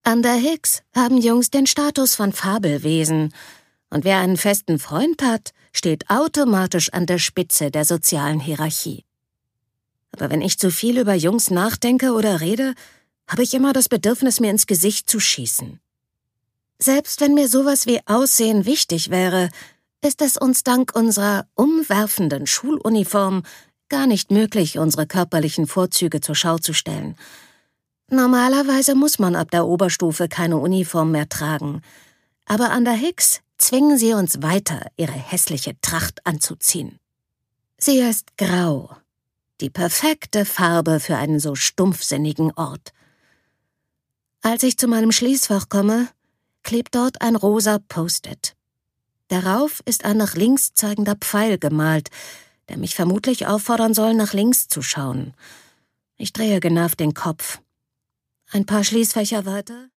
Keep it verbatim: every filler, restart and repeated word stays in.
An der Hicks haben Jungs den Status von Fabelwesen. Und wer einen festen Freund hat, steht automatisch an der Spitze der sozialen Hierarchie. Aber wenn ich zu viel über Jungs nachdenke oder rede, habe ich immer das Bedürfnis, mir ins Gesicht zu schießen. Selbst wenn mir sowas wie Aussehen wichtig wäre, ist es uns dank unserer umwerfenden Schuluniform gar nicht möglich, unsere körperlichen Vorzüge zur Schau zu stellen. Normalerweise muss man ab der Oberstufe keine Uniform mehr tragen. Aber an der Hicks zwingen sie uns weiter, ihre hässliche Tracht anzuziehen. Sie ist grau, die perfekte Farbe für einen so stumpfsinnigen Ort. Als ich zu meinem Schließfach komme, klebt dort ein rosa Post-it. Darauf ist ein nach links zeigender Pfeil gemalt, der mich vermutlich auffordern soll, nach links zu schauen. Ich drehe genervt den Kopf. Ein paar Schließfächer weiter